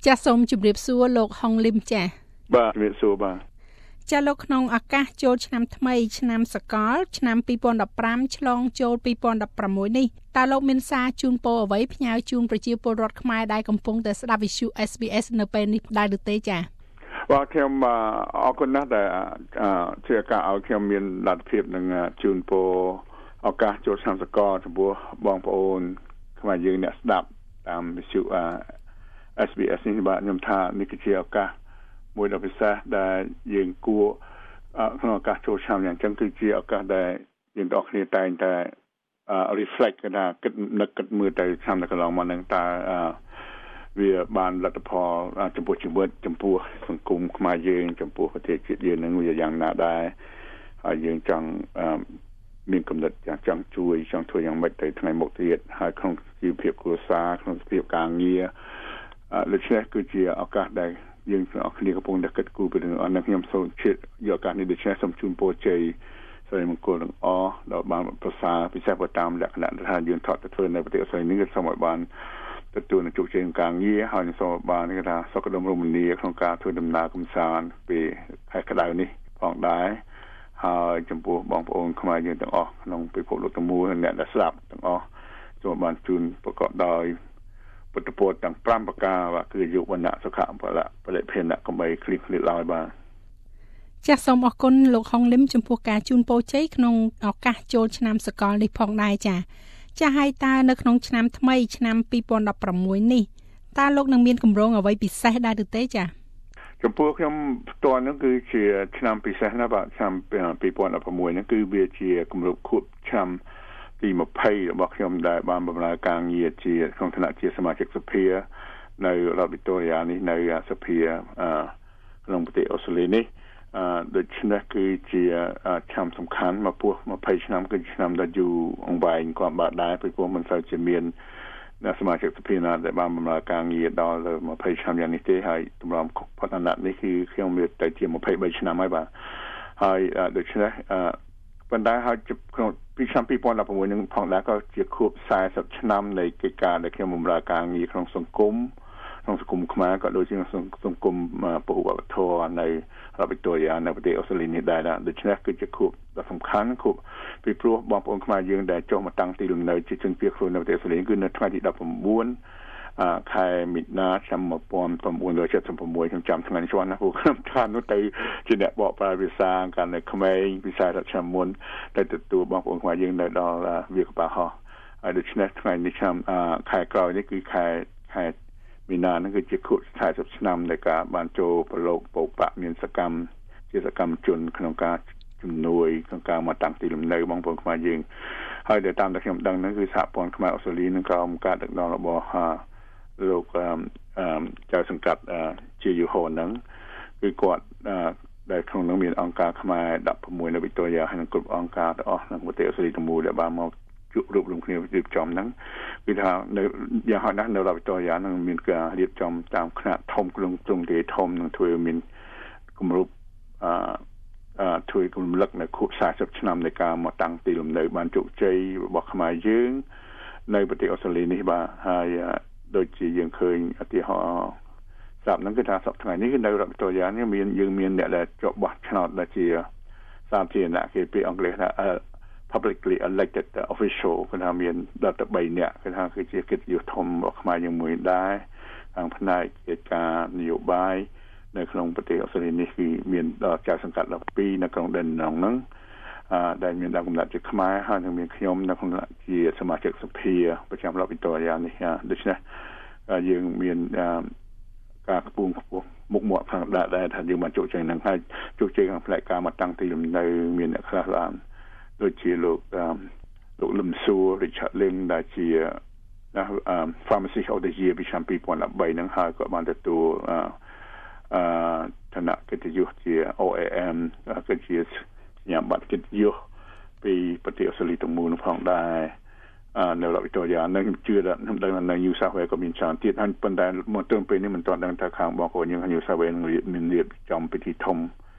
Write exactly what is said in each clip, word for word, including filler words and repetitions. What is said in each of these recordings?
ចាសសូមជម្រាបសួរលោកហុងលឹមចាបាទជម្រាបសួរបាទចាលោកក្នុងឱកាសចូលឆ្នាំថ្មីឆ្នាំសកលឆ្នាំពីរពាន់ដប់ប្រាំឆ្លងចូលពីរពាន់ដប់ប្រាំមួយនេះតើលោកមានសារជូនពរអ្វីផ្ញើជូនប្រជាពលរដ្ឋខ្មែរដែលកំពុងតែស្ដាប់វិទ្យុ เอส บี เอส នៅពេលនេះដែរឬទេចាបាទខ្ញុំអរគុណណាស់ដែលជាការឲ្យខ្ញុំមានលទ្ធភាពនឹងជូនពរឱកាសចូលឆ្នាំសកលចំពោះបងប្អូនខ្មែរយើងអ្នកស្ដាប់តាមវិទ្យុ เอส บี เอส នេះបាទខ្ញុំថានេះគឺជាឱកាសមួយដ៏ពិសេសដែលយើងគួរក្នុងឱកាសចូលឆ្នាំយ៉ាងចឹងគឺជាឱកាសដែលយើងទាំងអស់គ្នាតែងតែ reflect កថាគិតនឹកគិតមើលទៅឆ្នាំដែលកន្លងមកនឹងតើវាបានលទ្ធផលចំពោះជីវិតចំពោះសង្គមខ្មែរយើងចំពោះប្រទេសជាតិយើងនឹងវាយ៉ាងណាដែរហើយយើងចង់មានគំនិតយ៉ាងចង់ជួយចង់ធ្វើយ៉ាងម៉េចទៅថ្ងៃមុខទៀតហើយក្នុងជីវភាពគ្រួសារក្នុងជីវភាពការងារដូច្នេះគឺជាឱកាសដែលយើងទាំងអស់គ្នាកំពុងតែគិតគូរពីរឿងអស់នេះខ្ញុំសូមជឿយកឱកាសនេះដូច្នេះសូមជូនពរជ័យសិរីមង្គលទាំងអស់ដល់បានប្រសើរពិសេសតាមលក្ខណៈថាយើងថតទៅធ្វើនៅប្រទេសអូស្ត្រាលីនេះគឺសូមឲ្យបានទទួលនឹងជោគជ័យក្នុងការងារហើយសូមឲ្យបានគេថាសុខដុមរមនាក្នុងការធ្វើដំណើរកម្សាន្តពេលខែក្តៅនេះផងដែរហើយចំពោះបងប្អូនខ្មែរយើងទាំងអស់ក្នុងពិភពលោកទាំងមូលអ្នកដែលស្ដាប់ទាំងអស់សូមបានជូនប្រកបដោយពុទ្ធពរទាំងប្រាំប្រការបាទគឺយុវណៈសុខៈពលៈពលិភេណៈកំបីគ្លីគ្លីឡើយបាទចាសសូមអរគុណលោកហុងលឹមចំពោះការជូនពរជ័យក្នុងឱកាសចូលឆ្នាំសកលនេះផងដែរចាចាហើយតើនៅក្នុងឆ្នាំថ្មីឆ្នាំពីរពាន់ដប់ប្រាំមួយនេះតើលោកនឹងមានគម្រោងអ្វីពិសេសដែរឬទេចាចំពោះខ្ញុំផ្ទាល់ហ្នឹងគឺជាឆ្នាំពិសេសណាស់បាទឆ្នាំពីរពាន់ដប់ប្រាំមួយហ្នឹងគឺវាជាគម្រប់ខួបឆ្នាំទីยี่สิบរបស់ខ្ញុំដែលបានបម្រើការងារជាក្នុងឋានៈជាសមាជិកសភានៅរដ្ឋវីតូរីយ៉ានេះនៅសភាក្នុងប្រទេសអូស្ត្រាលីនេះដូច្នេះគឺជាឆ្នាំសំខាន់មកពោះยี่สิบឆ្នាំគឺជាឆ្នាំដែលយូរអង្វែងគាត់បាទដែរពីព្រោះមិនសូវជាមានសមាជិកសភាណាដែលបានបម្រើការងារដល់ยี่สิบឆ្នាំយ៉ាងនេះទេហើយតម្រាំផុតអាណត្តិនេះគឺខ្ញុំមានទៅជាยี่สิบสามឆ្នាំហើយបាទហើយដូច្នេះប៉ុន្តែហើយក្នុងពីឆ្នាំពីរពាន់ដប់ប្រាំមួយនឹងផងដែរក៏ជាខួបสี่สิบឆ្នាំនៃកិច្ចការដែលខ្ញុំបម្រើការងារក្នុងសង្គមក្នុងសង្គមខ្មែរក៏ដូចជាសង្គមពហុវប្បធម៌នៅរដ្ឋវីតូរីយ៉ានៅប្រទេសអូស្ត្រាលីនេះដែរដូច្នេះគឺជាខួបដ៏សំខាន់ខួបពីព្រោះបងប្អូនខ្មែរយើងដែលចុះមកតាំងទីលំនៅជាជនភៀសខ្លួននៅប្រទេសអូស្ត្រាលីគឺនៅថ្ងៃទីnineteenខែមិថុនាឆ្នាំnineteen seventy-sixខ្ញុំចាំថ្ងៃនេះជាន់ណាព្រោះខ្ញុំថានោះទៅជាអ្នកបកប្រែភាសាកាន់នៅក្មេងភាសារដ្ឋឆ្នាំមុនទៅទទួលបងប្អូនខ្មែរយើងនៅដល់វាលកប៉ាហោះហើយដូច្នេះថ្ងៃនេះឆ្នាំខែក្រោយនេះគឺខែខែមីនាហ្នឹងគឺជាខួបสี่สิบឆ្នាំនៃការបានចូលប្រឡូកបោកបាក់មានសកម្មជាសកម្មជនក្នុងការជំនួយក្នុងការមកតាំងទីលំនៅបងប្អូនខ្មែរយើងហើយដែលតាមដែលខ្ញុំដឹងហ្នឹងគឺសហព័ន្ធខ្មែរអូស្ត្រាលីនឹងក៏មានការដឹកនាំរបស់លោកអឺចៅសង្កាត់ជាយូហូហ្នឹងគឺគាត់ដែលក្នុងនោះមានអង្គការខ្មែរsixteenនៅវីតូរីយ៉ាហើយនឹងគ្រប់អង្គការទាំងអស់ក្នុងប្រទេសអូស្ត្រាលីទាំងមូលដែលបានមកជួបរួមគ្នារៀបចំហ្នឹងគឺថានៅយ៉ាងហោចណាស់នៅរដ្ឋវីតូរីយ៉ានឹងមានការរៀបចំតាមខ្នាតធំក្នុងទ្រង់ទ្រាយធំនឹងធ្វើមានគម្រប់អឺអឺធ្វើគម្រប់នៅខួបสี่สิบឆ្នាំនៃការមកតាំងទីលំនៅបានជោគជ័យរបស់ខ្មែរយើងនៅប្រទេសអូស្ត្រាលីនេះបាទហើយដូចជាយើងឃើញឧទាហរណ៍ស្រាប់ហ្នឹងគឺថាសប្តាហ៍នេះគឺនៅរដ្ឋវីតូរីយ៉ានេះមានយើងមានអ្នកដែលជាប់បោះឆ្នោតដែលជាសាធារណៈគេពីអង់គ្លេសថា publicly elected official គឺថាមានដល់ទៅthreeនាក់គឺថាគឺជាកិត្តិយសធំរបស់ខ្មែរយើងមួយដែរខាងផ្នែកកិច្ចការនយោបាយនៅក្នុងប្រទេសអូស្ត្រាលីនេះគឺមានដល់ចៅសង្កាត់twelveនៅក្នុងដែនក្នុងហ្នឹងអឺដែលមានដើមកំណត់ជាខ្មែរហើយនឹងមានខ្ញុំនៅក្នុងជាសមាជិកសភាប្រចាំរដ្ឋវីតូរីយ៉ានេះដូច្នេះយើងមានការខ្ពងខ្ពស់មុខមាត់ខាងដែរដែលថាយើងបានជោគជ័យនឹងហើយជោគជ័យខាងផ្នែកការមកតាំងទីលំនៅមានអ្នកខ្លះឡើងដូចជាលោកលោកលឹមសួរ Richard Ling ដែលជា Pharmacy of the Year ពីឆ្នាំtwo thousand thirteenហ្នឹងហើយក៏បានទទួលអឺអឺឋានៈកិត្តិយសជា O A M គឺជាសញ្ញាបត្រកិត្តិយសពីប្រទេសអូស្ត្រាលីទាំងមូលផងដែរអឺនៅរដ្ឋវីតូរីយ៉ានឹងជឿថាខ្ញុំដឹងថានៅ New South Wales ក៏មានច្រើនទៀតហើយប៉ុន្តែមកទល់ពេលនេះមិនទាន់ដឹងថាខាងបងប្អូនយើង New South Wales នឹងមានរៀបចំពិធីធំ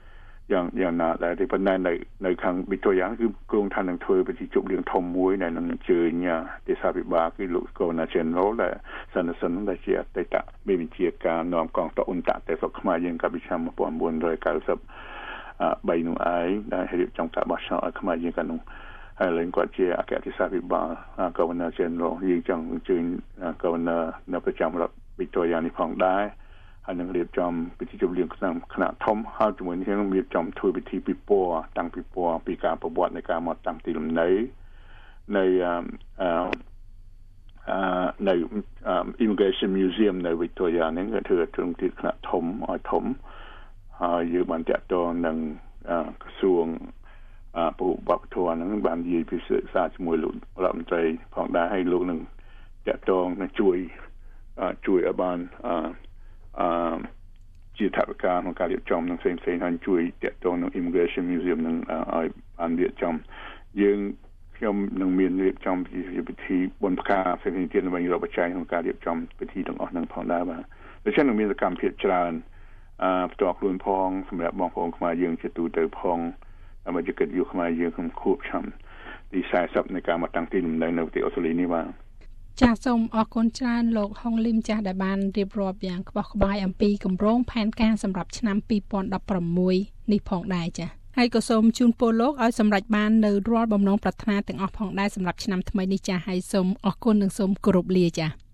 យ៉ាងយ៉ាងណាដែរតែប៉ុន្តែនៅនៅខាងវិទ្យាគឺគ្រោងឋាននឹងធ្វើពិធីជប់លៀងធំមួយដែលនឹងអញ្ជើញទេសាភិបាលគឺលោក Governor General ដែលសន្និសិទដែលជាអតីតមេបញ្ជាការនាំកងទ័ពអ៊ុនតាក់តែស្រុកខ្មែរយើងកាលពីឆ្នាំmột nghìn bốn trăm九十បីនោះឯងដែលរៀបចំការបោះឆ្នោតឲ្យខ្មែរយើងកាលនោះហើយឡើងគាត់ជាអគ្គទេសាភិបាល Governor General យើងចង់អញ្ជើញ Governor នៅប្រចាំរដ្ឋវិទ្យានេះផងដែរហើយនឹងរៀបចំពិធីជប់លៀងក្នុងគណៈធំហើយជាមួយនេះនឹងរៀបចំធ្វើពិធីពិព័រណ៍តាំងពិព័រណ៍ពីការប្រវត្តិនៃការមកតាំងទីលំនៅនៅអឺអឺនៅ Immigration Museum នៅ Victoria នេះគឺធ្វើទ្រង់ទីគណៈធំឲ្យធំហើយយើងបានតាក់ទងនឹងក្រសួងអឺពលរដ្ឋវប្បធម៌ហ្នឹងបាននិយាយពីសិក្សាជាមួយលោករដ្ឋមន្ត្រីផងដែរហើយលោកនឹងតាក់ទងនឹងជួយជួយឲ្យបានអឺអឺជាថាវិការក្នុងការរៀបចំនឹងផ្សេងផ្សេងហើយជួយតាក់ទងនឹង Immigration Museum នឹងឲ្យបានរៀបចំយើងខ្ញុំនឹងមានរៀបចំពិធីបុណ្យផ្កាផ្សេងៗទៀតដើម្បីរាប់បច្ច័យក្នុងការរៀបចំពិធីទាំងអស់នឹងផងដែរបាទដូច្នេះនឹងមានសកម្មភាពច្រើនអឺផ្ទាល់ខ្លួនផងសម្រាប់បងប្អូនខ្មែរយើងជាទូទៅផងដើម្បីជាកិត្តិយសខ្មែរយើងក្នុងខួបឆ្នាំទី40នៃការមកតាំងទីលំនៅនៅប្រទេសអូស្ត្រាលីនេះបាទចាសសូមអរគុណច្រើនលោកហុងលឹមចាស់ដែលបានរៀបរាប់យ៉ាងក្បោះក្បាយអំពីគម្រោងផែនការសម្រាប់ឆ្នាំពីរពាន់ដប់ប្រាំមួយនេះផងដែរចា៎ហើយក៏សូមជូនពរលោកឲ្យសម្រេចបាននៅរាល់បំណងប្រាថ្នាទាំងអស់ផងដែរសម្រាប់ឆ្នាំថ្មីនេះចា៎ហើយសូមអរគុណនិងសូមគោរពលាចា៎